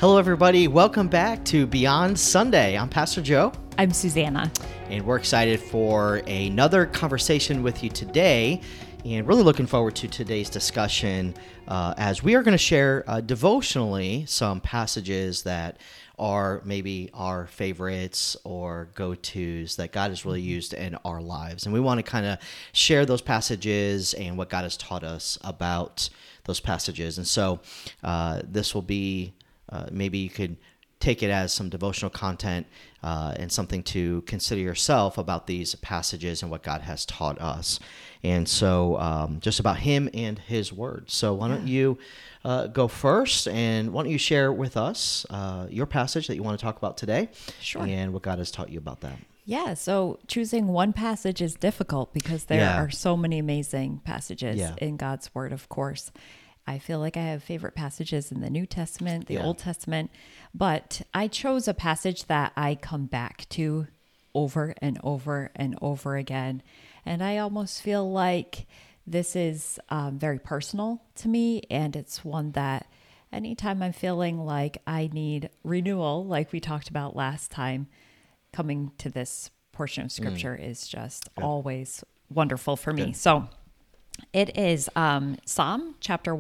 Hello, everybody. Welcome back to Beyond Sunday. I'm Pastor Joe. I'm Susanna. And we're excited for another conversation with you today. And really looking forward to today's discussion as we are going to share devotionally some passages that are maybe our favorites or go-tos that God has really used in our lives. And we want to kind of share those passages and what God has taught us about those passages. And so this will be, maybe you could take it as some devotional content and something to consider yourself about these passages and what God has taught us. And so just about him and his word. So why don't you go first, and why don't you share with us your passage that you want to talk about today? Sure. And what God has taught you about that. Yeah, so choosing one passage is difficult because there are so many amazing passages in God's word, of course. I feel like I have favorite passages in the New Testament, the Old Testament, but I chose a passage that I come back to over and over and over again. And I almost feel like this is very personal to me, and it's one that anytime I'm feeling like I need renewal, like we talked about last time, coming to this portion of Scripture is just always wonderful for me. So it is Psalm chapter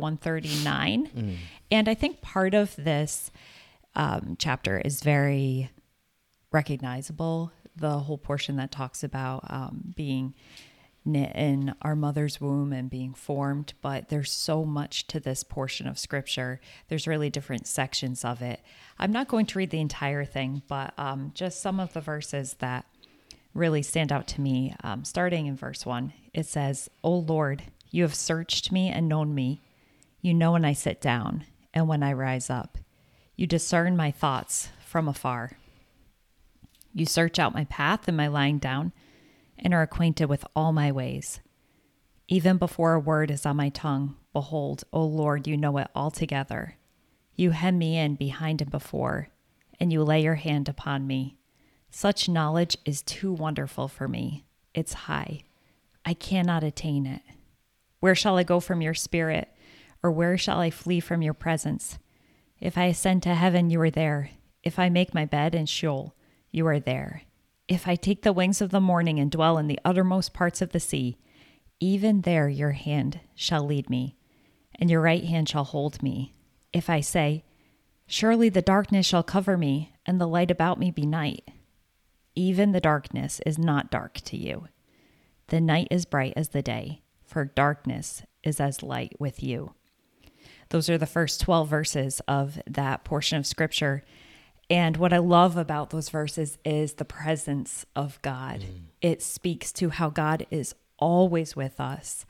139. And I think part of this chapter is very recognizable. The whole portion that talks about being knit in our mother's womb and being formed. But there's so much to this portion of Scripture. There's really different sections of it. I'm not going to read the entire thing, but just some of the verses that really stand out to me. Starting in verse 1, it says, "O Lord, you have searched me and known me. You know when I sit down and when I rise up. You discern my thoughts from afar. You search out my path and my lying down and are acquainted with all my ways. Even before a word is on my tongue, behold, O Lord, you know it altogether. You hem me in behind and before, and you lay your hand upon me. Such knowledge is too wonderful for me. It's high. I cannot attain it. Where shall I go from your spirit? Or where shall I flee from your presence? If I ascend to heaven, you are there. If I make my bed in Sheol, you are there. If I take the wings of the morning and dwell in the uttermost parts of the sea, even there your hand shall lead me, and your right hand shall hold me. If I say, surely the darkness shall cover me, and the light about me be night, even the darkness is not dark to you. The night is bright as the day, for darkness is as light with you." Those are the first 12 verses of that portion of Scripture. And what I love about those verses is the presence of God. It speaks to how God is always with us,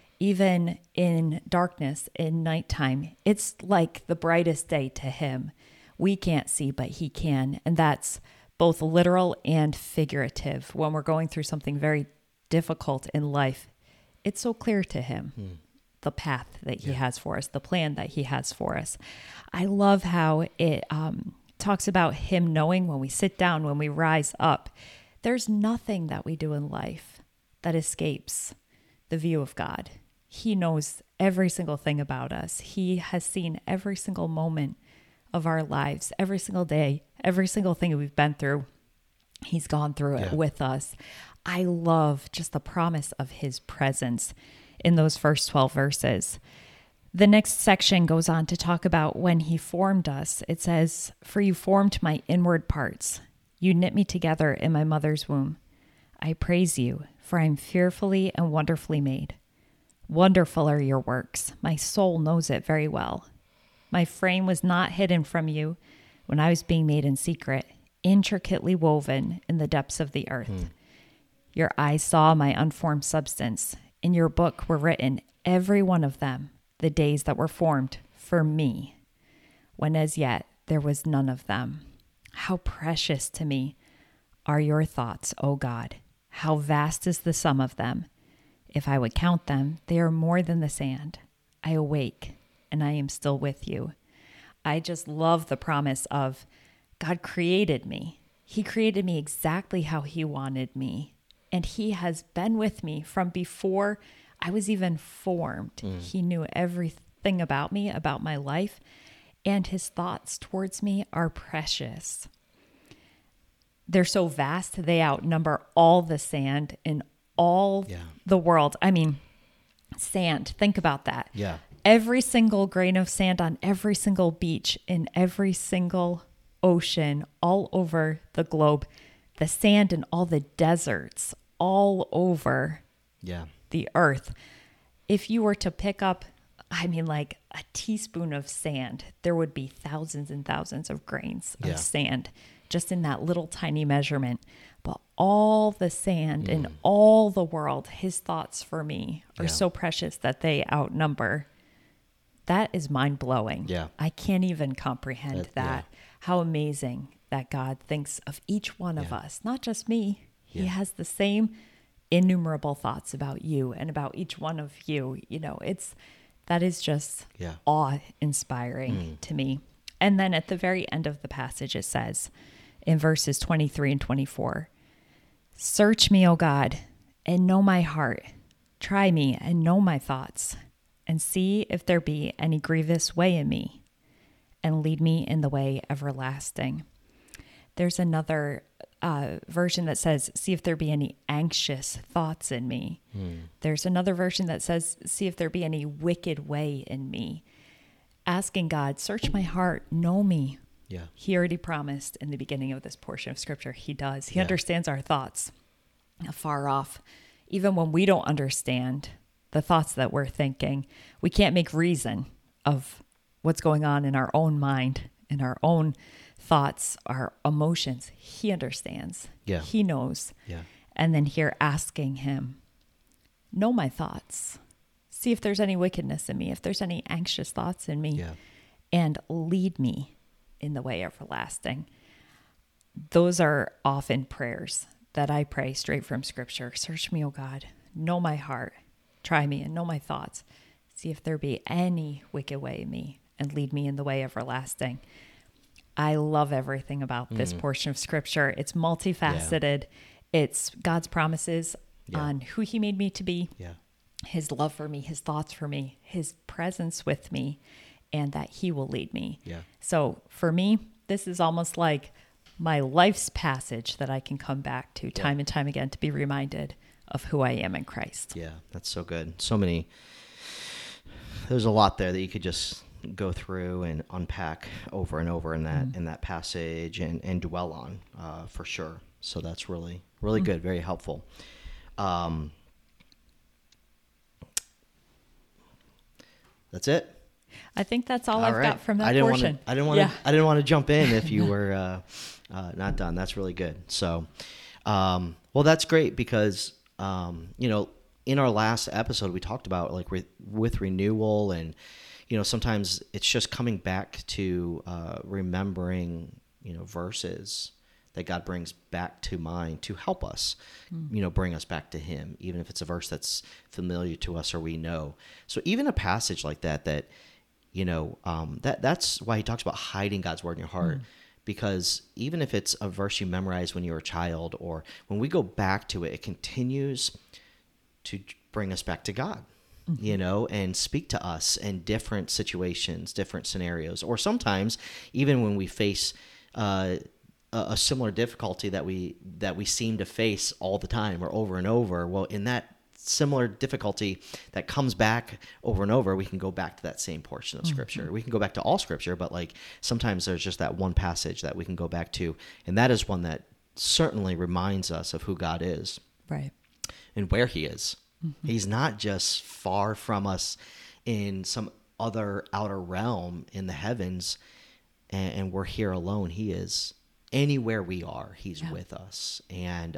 even in darkness, in nighttime. It's like the brightest day to him. We can't see, but he can. And that's both literal and figurative. When we're going through something very difficult in life, it's so clear to him, the path that he has for us, the plan that he has for us. I love how it talks about him knowing when we sit down, when we rise up. There's nothing that we do in life that escapes the view of God. He knows every single thing about us. He has seen every single moment of our lives, every single day, every single thing we've been through. He's gone through it with us. I love just the promise of his presence in those first 12 verses. The next section goes on to talk about when he formed us. It says, "For you formed my inward parts. You knit me together in my mother's womb. I praise you, for I am fearfully and wonderfully made. Wonderful are your works. My soul knows it very well. My frame was not hidden from you when I was being made in secret, intricately woven in the depths of the earth. Your eyes saw my unformed substance. In your book were written, every one of them, the days that were formed for me, when as yet there was none of them. How precious to me are your thoughts, O God. How vast is the sum of them. If I would count them, they are more than the sand. I awake, and I am still with you." I just love the promise of God created me. He created me exactly how he wanted me. And he has been with me from before I was even formed. He knew everything about me, about my life. and his thoughts towards me are precious. They're so vast, they outnumber all the sand in all the world. I mean, sand, think about that. Yeah. Every single grain of sand on every single beach, in every single ocean, all over the globe, the sand in all the deserts, all over the earth. If you were to pick up, I mean, like a teaspoon of sand, there would be thousands and thousands of grains of sand just in that little tiny measurement. But all the sand in all the world, his thoughts for me are so precious that they outnumber. That is mind-blowing. Yeah. I can't even comprehend that. How amazing that God thinks of each one of us, not just me. He has the same innumerable thoughts about you and about each one of you. You know, that is just awe-inspiring to me. And then at the very end of the passage, it says in verses 23 and 24, "Search me, O God, and know my heart. Try me and know my thoughts, and see if there be any grievous way in me, and lead me in the way everlasting." There's another version that says, "See if there be any anxious thoughts in me." There's another version that says, "See if there be any wicked way in me." Asking God, search my heart, know me. Yeah. He already promised in the beginning of this portion of scripture. He does. He understands our thoughts afar off. Even when we don't understand the thoughts that we're thinking, we can't make reason of what's going on in our own mind, in our own thoughts, our emotions. He understands. Yeah. He knows. Yeah. And then here asking him, know my thoughts. See if there's any wickedness in me, if there's any anxious thoughts in me, and lead me in the way everlasting. Those are often prayers that I pray straight from scripture. Search me, O God, know my heart, try me and know my thoughts. See if there be any wicked way in me and lead me in the way everlasting. I love everything about this portion of scripture. It's multifaceted. It's God's promises on who he made me to be, his love for me, his thoughts for me, his presence with me, and that he will lead me. So for me, this is almost like my life's passage that I can come back to time and time again to be reminded of who I am in Christ. Yeah, that's so good. So many, there's a lot there that you could just go through and unpack over and over in that passage and dwell on for sure. So that's really, really good. Very helpful. That's it. I think that's all I've got from that portion. I didn't want to jump in if you were not done. That's really good. So, well, that's great because in our last episode we talked about like with renewal, and sometimes it's just coming back to remembering verses that God brings back to mind to help us, bring us back to him, even if it's a verse that's familiar to us or we know. So even a passage like that, that's why he talks about hiding God's word in your heart, because even if it's a verse you memorized when you were a child, or when we go back to it, it continues to bring us back to God, and speak to us in different situations, different scenarios, or sometimes even when we face a similar difficulty that we seem to face all the time or over and over. Well, in that similar difficulty that comes back over and over, we can go back to that same portion of scripture. We can go back to all scripture, but like sometimes there's just that one passage that we can go back to, and that is one that certainly reminds us of who God is, right, and where he is. He's not just far from us in some other outer realm in the heavens, and we're here alone. He is anywhere we are, he's with us. And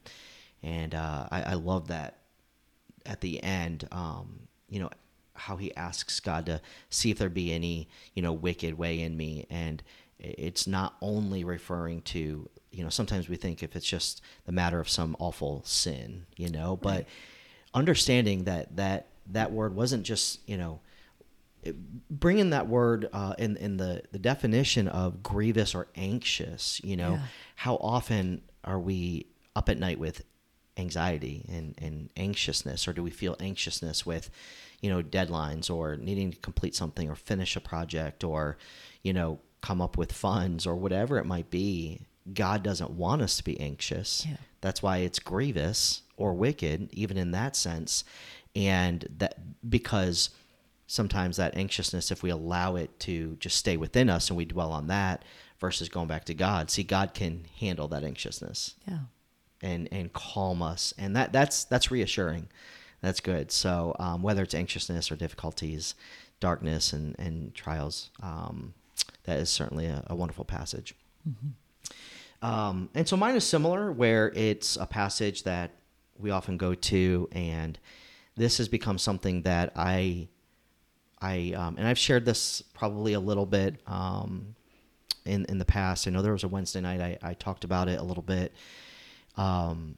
I love that at the end, how he asks God to see if there be any, wicked way in me. And it's not only referring to, sometimes we think if it's just the matter of some awful sin, but understanding that word wasn't just, bringing that word in the definition of grievous or anxious, how often are we up at night with anxiety and anxiousness, or do we feel anxiousness with, deadlines or needing to complete something or finish a project or, come up with funds or whatever it might be? God doesn't want us to be anxious. Yeah. That's why it's grievous or wicked, even in that sense. And that because sometimes that anxiousness, if we allow it to just stay within us and we dwell on that versus going back to God, see, God can handle that anxiousness. Yeah. And calm us. And that's reassuring. That's good. So whether it's anxiousness or difficulties, darkness and trials, that is certainly a wonderful passage. Mm-hmm. And so mine is similar, where it's a passage that we often go to, and this has become something that I and I've shared this probably a little bit in the past. I know there was a Wednesday night I talked about it a little bit, but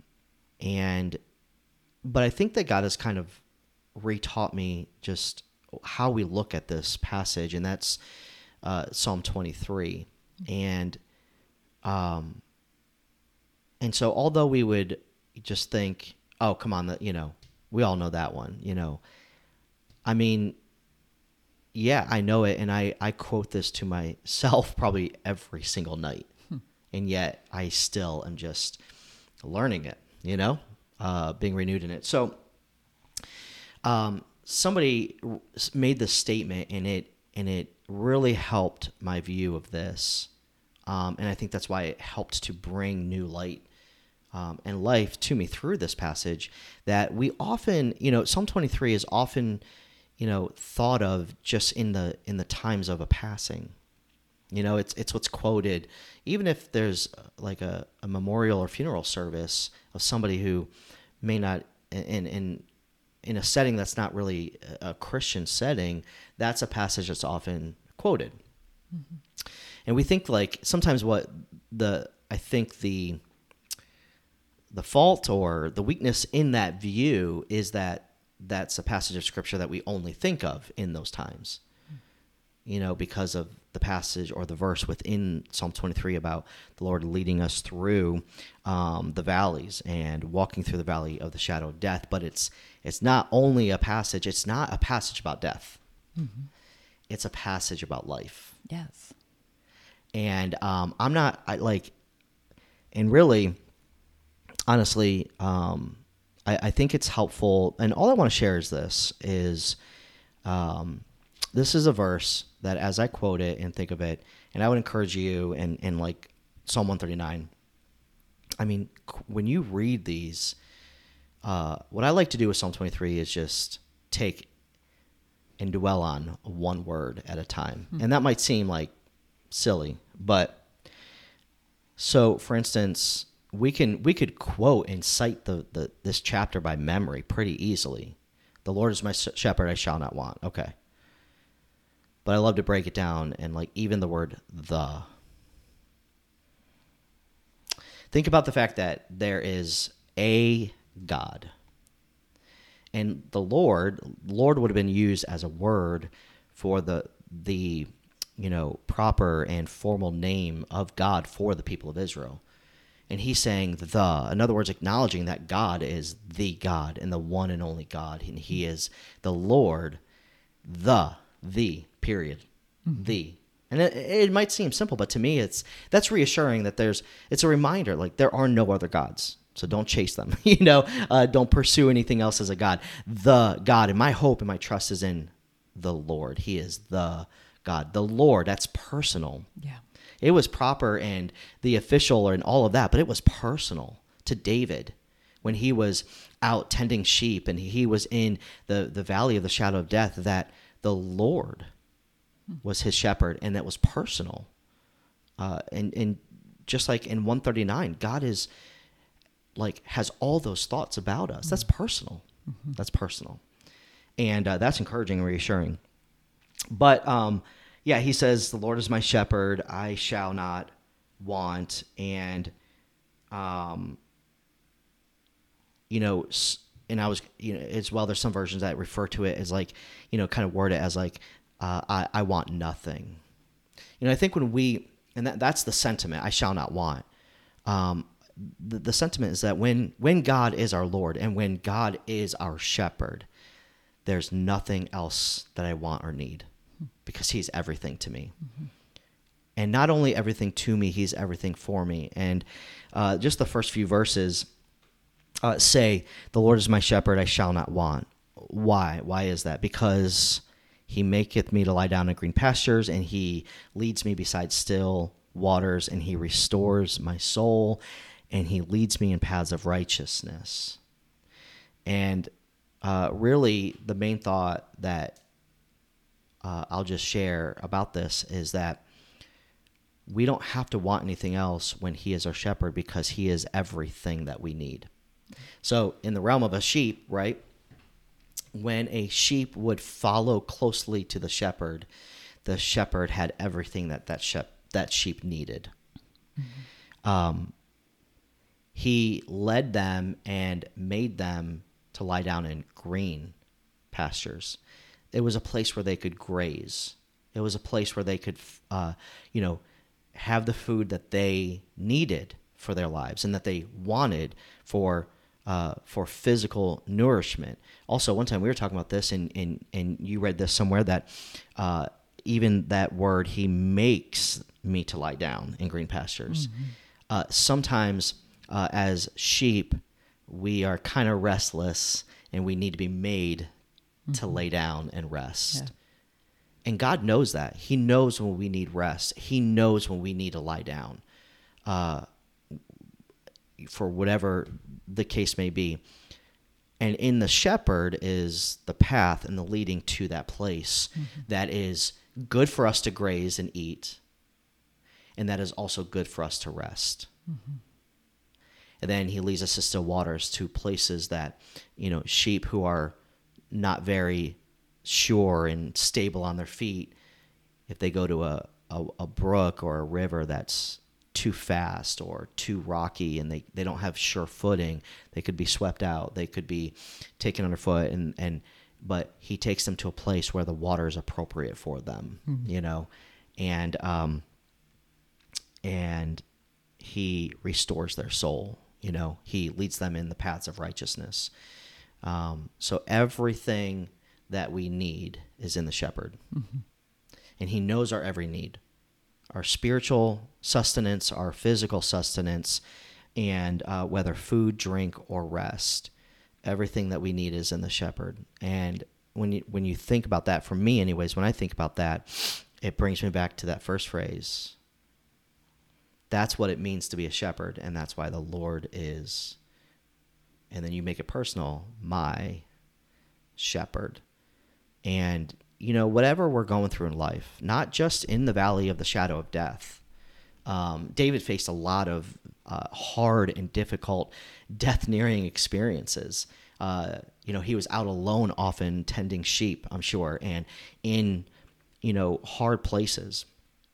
I think that God has kind of retaught me just how we look at this passage, and that's Psalm 23. And so although we would just think, oh, come on, we all know that one, I mean, yeah, I know it. And I quote this to myself probably every single night. And yet I still am just learning it, being renewed in it. So somebody made this statement, and it really helped my view of this. And I think that's why it helped to bring new light and life to me through this passage, that we often, Psalm 23 is often, thought of just in the times of a passing. It's what's quoted, even if there's like a memorial or funeral service of somebody who may not, in a setting that's not really a Christian setting, that's a passage that's often quoted. Mm-hmm. And we think like sometimes I think the fault or the weakness in that view is that that's a passage of Scripture that we only think of in those times, because of the passage or the verse within Psalm 23 about the Lord leading us through the valleys and walking through the valley of the shadow of death. But it's not only a passage. It's not a passage about death. Mm-hmm. It's a passage about life. Yes. And really, honestly, I think it's helpful. And all I want to share is this is a verse that as I quote it and think of it, and I would encourage you and like Psalm 139, I mean, when you read these, what I like to do with Psalm 23 is just take and dwell on one word at a time. Mm-hmm. And that might seem like silly, but so for instance, we could quote and cite this chapter by memory pretty easily. The Lord is my shepherd, I shall not want. Okay. But I love to break it down, and like even the word the. Think about the fact that there is a God. And the Lord would have been used as a word for the proper and formal name of God for the people of Israel. And he's saying in other words, acknowledging that God is the God and the one and only God. And he is the Lord, the period, mm-hmm. the. And it might seem simple, but to me, that's reassuring that it's a reminder, like there are no other gods. So don't chase them, don't pursue anything else as a God. The God, and my hope and my trust is in the Lord. He is the God. The Lord, that's personal. Yeah. It was proper and the official and all of that, but it was personal to David when he was out tending sheep and he was in the valley of the shadow of death, that the Lord was his shepherd, and that was personal. And just like in 139, God is like has all those thoughts about us. That's personal. Mm-hmm. That's personal. And that's encouraging and reassuring. But yeah, he says, the Lord is my shepherd, I shall not want. And, and I was, as well, there's some versions that refer to it as like, kind of word it as like, I want nothing. I think when that's the sentiment, I shall not want. the sentiment is that when God is our Lord and when God is our shepherd, there's nothing else that I want or need, because he's everything to me. Mm-hmm. And not only everything to me, he's everything for me. And just the first few verses say, the Lord is my shepherd, I shall not want. Why? Why is that? Because he maketh me to lie down in green pastures, and he leads me beside still waters, and he restores my soul, and he leads me in paths of righteousness. And really, the main thought that I'll just share about this is that we don't have to want anything else when he is our shepherd, because he is everything that we need. So in the realm of a sheep, right, when a sheep would follow closely to the shepherd had everything that sheep needed. Mm-hmm. He led them and made them to lie down in green pastures. It was a place where they could graze. It was a place where they could, have the food that they needed for their lives and that they wanted for physical nourishment. Also, one time we were talking about this, and you read this somewhere, that even that word, he makes me to lie down in green pastures. Mm-hmm. Sometimes as sheep, we are kind of restless, and we need to be made mm-hmm. to lay down and rest. Yeah. And God knows that. He knows when we need rest. He knows when we need to lie down, for whatever the case may be. And in the shepherd is the path and the leading to that place mm-hmm. that is good for us to graze and eat, and that is also good for us to rest. Mm-hmm. And then he leads us to still waters, to places that, sheep who are not very sure and stable on their feet, if they go to a brook or a river that's too fast or too rocky and they don't have sure footing, they could be swept out, they could be taken underfoot, but he takes them to a place where the water is appropriate for them, mm-hmm. And he restores their soul, he leads them in the paths of righteousness. So everything that we need is in the shepherd. Mm-hmm. And he knows our every need, our spiritual sustenance, our physical sustenance, and whether food, drink, or rest. Everything that we need is in the shepherd. And when you think about that, for me anyways, when I think about that, it brings me back to that first phrase. That's what it means to be a shepherd, and that's why the Lord is, and then you make it personal, my shepherd. And, whatever we're going through in life, not just in the valley of the shadow of death. David faced a lot of hard and difficult death-nearing experiences. He was out alone often tending sheep, I'm sure, and in, hard places.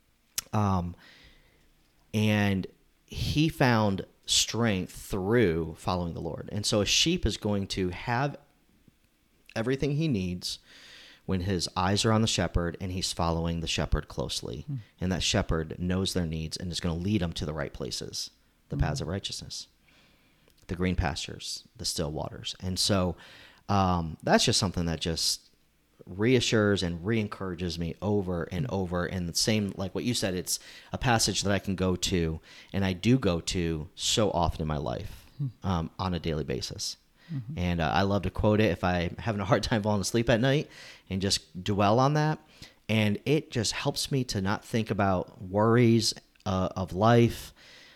And he found strength through following the Lord. And so a sheep is going to have everything he needs when his eyes are on the shepherd and he's following the shepherd closely. Mm. And that shepherd knows their needs and is going to lead them to the right places, the paths of righteousness, the green pastures, the still waters. And so that's just something that just reassures and re-encourages me over and over. And the same, like what you said, it's a passage that I can go to, and I do go to so often in my life on a daily basis. Mm-hmm. And I love to quote it if I'm having a hard time falling asleep at night and just dwell on that. And it just helps me to not think about worries of life,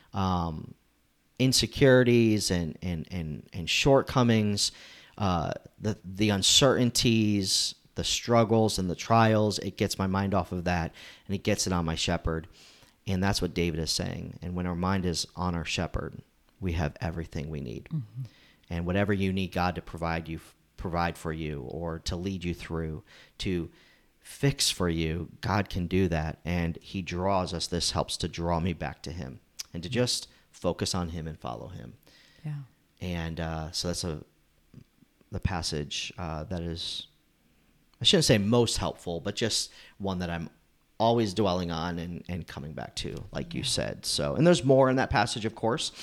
insecurities and shortcomings, the uncertainties, the struggles and the trials. It gets my mind off of that, and it gets it on my shepherd. And that's what David is saying. And when our mind is on our shepherd, we have everything we need. Mm-hmm. And whatever you need God to provide for you, or to lead you through, to fix for you, God can do that. And he draws us. This helps to draw me back to him and to just focus on him and follow him. Yeah. And so that's the passage that is, I shouldn't say most helpful, but just one that I'm always dwelling on and coming back to, like you said. So, and there's more in that passage, of course.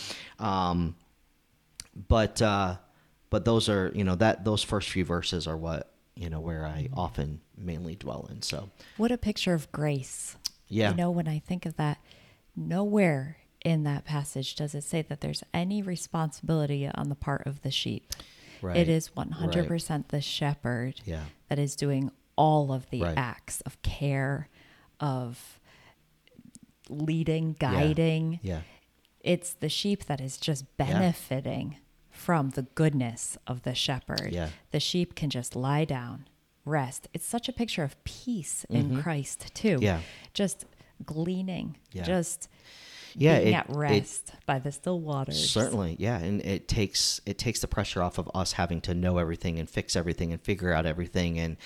But those are, those first few verses are what, where I often mainly dwell in. So what a picture of grace. Yeah. When I think of that, nowhere in that passage does it say that there's any responsibility on the part of the sheep. Right. It is 100% the shepherd that is doing all of the acts of care, of leading, guiding. Yeah. It's the sheep that is just benefiting from the goodness of the shepherd. Yeah. The sheep can just lie down, rest. It's such a picture of peace in Christ too. Yeah. Just gleaning, just being at rest by the still waters. Certainly, yeah, and it takes the pressure off of us having to know everything and fix everything and figure out everything. And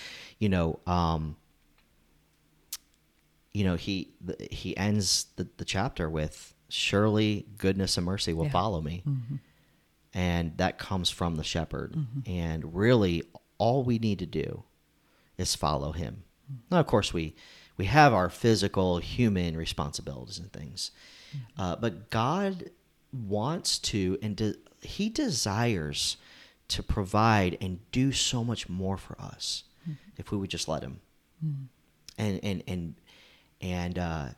he ends the chapter with, surely goodness and mercy will follow me. And that comes from the shepherd. And really all we need to do is follow him. Now, of course, we have our physical human responsibilities and things, but God wants to, and he desires to provide and do so much more for us if we would just let him. And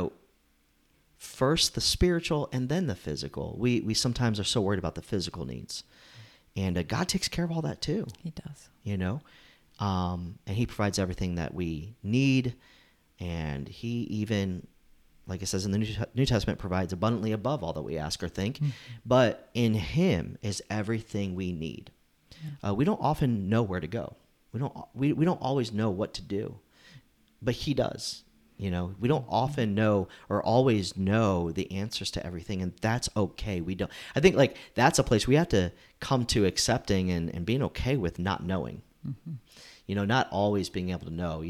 first the spiritual and then the physical. We sometimes are so worried about the physical needs, and God takes care of all that too. He does. And he provides everything that we need, and he even, like it says in the New Testament, provides abundantly above all that we ask or think. But in him is everything we need. We don't often know where to go. We don't always know what to do, but he does. We don't often know or always know the answers to everything, and that's okay. I think that's a place we have to come to accepting and being okay with not knowing. Not always being able to know.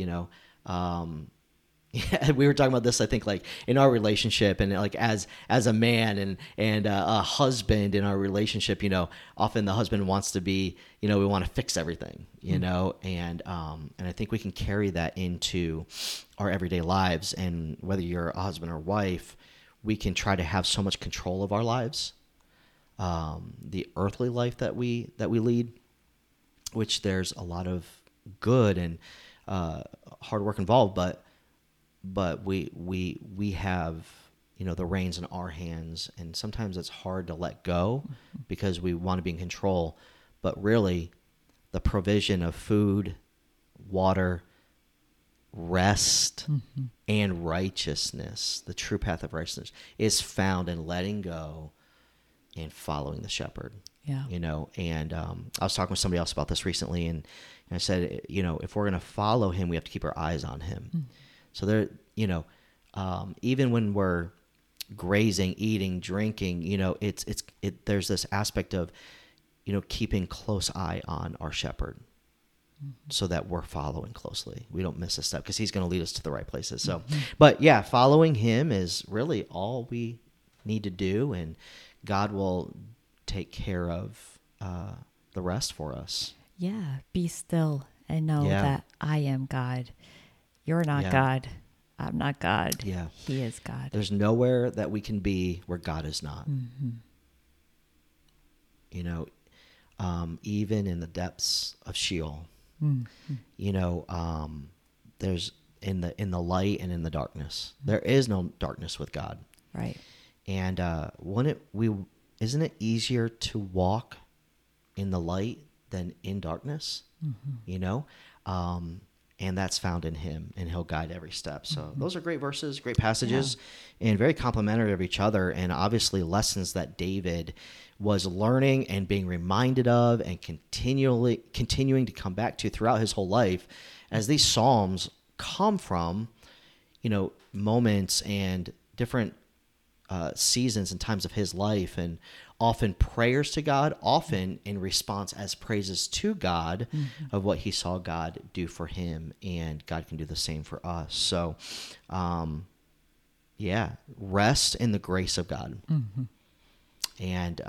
We were talking about this, I think, in our relationship, and as a man and a husband in our relationship, often the husband wants to be, we want to fix everything, and I think we can carry that into our everyday lives. And whether you're a husband or wife, we can try to have so much control of our lives, the earthly life that we lead, which there's a lot of good and hard work involved, but we have the reins in our hands, and sometimes it's hard to let go because we want to be in control. But really, the provision of food, water, rest, and righteousness, the true path of righteousness, is found in letting go and following the shepherd. Yeah. And I was talking with somebody else about this recently, and I said, if we're going to follow him, we have to keep our eyes on him. So there, even when we're grazing, eating, drinking, there's this aspect of, keeping close eye on our shepherd, so that we're following closely. We don't miss a step because he's going to lead us to the right places. So, but yeah, following him is really all we need to do, and God will take care of the rest for us. Yeah, be still and know that I am God. You're not God. I'm not God. Yeah. He is God. There's nowhere that we can be where God is not. Even in the depths of Sheol, there's in the light and in the darkness. There is no darkness with God. Right. And isn't it easier to walk in the light than in darkness? And that's found in him, and he'll guide every step. So those are great verses, great passages, and very complementary of each other, and obviously lessons that David was learning and being reminded of and continuing to come back to throughout his whole life, as these Psalms come from, moments and different seasons and times of his life, and often prayers to God, often in response as praises to God of what he saw God do for him, and God can do the same for us. So, rest in the grace of God, and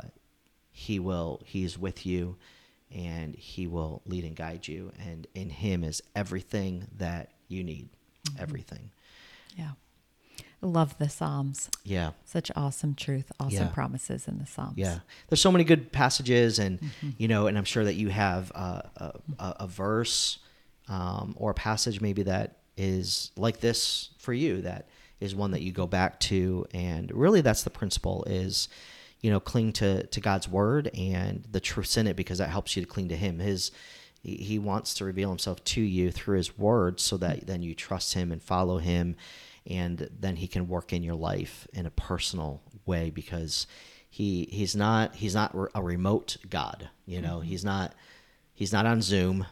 he's with you, and he will lead and guide you, and in him is everything that you need. everything. Yeah. I love the Psalms. Yeah. Such awesome truth, awesome promises in the Psalms. Yeah. There's so many good passages, and, and I'm sure that you have a verse or a passage maybe that is like this for you, that is one that you go back to. And really that's the principle is, cling to God's word and the truths in it, because that helps you to cling to him. He wants to reveal himself to you through his word, so that then you trust him and follow him, and then he can work in your life in a personal way, because he's not a remote God. He's not on Zoom.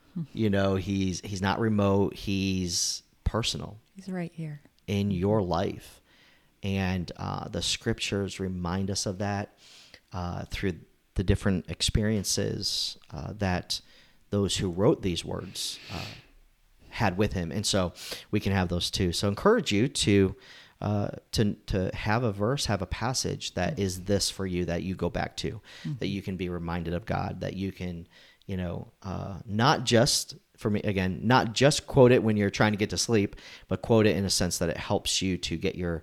He's not remote. He's personal. He's right here in your life. And the scriptures remind us of that through the different experiences that those who wrote these words had with him. And so we can have those too. So I encourage you to have a verse, have a passage that is this for you, that you go back to, that you can be reminded of God, that you can, not just, for me, again, not just quote it when you're trying to get to sleep, but quote it in a sense that it helps you to get your,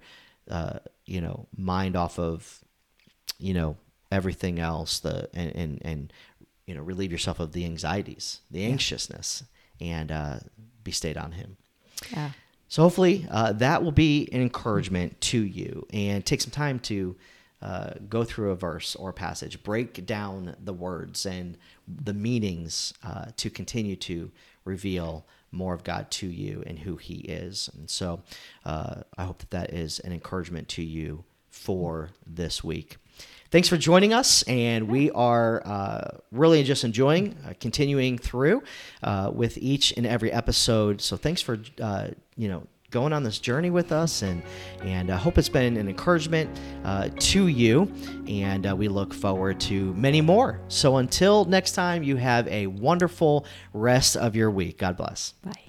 mind off of, everything else, and relieve yourself of the anxieties, the anxiousness, and be stayed on him. Yeah. So hopefully that will be an encouragement to you, and take some time to go through a verse or a passage, break down the words and the meanings to continue to reveal more of God to you and who he is. And so I hope that is an encouragement to you for this week. Thanks for joining us, and we are really just enjoying continuing through with each and every episode. So thanks for going on this journey with us, and I hope it's been an encouragement to you, and we look forward to many more. So until next time, you have a wonderful rest of your week. God bless. Bye.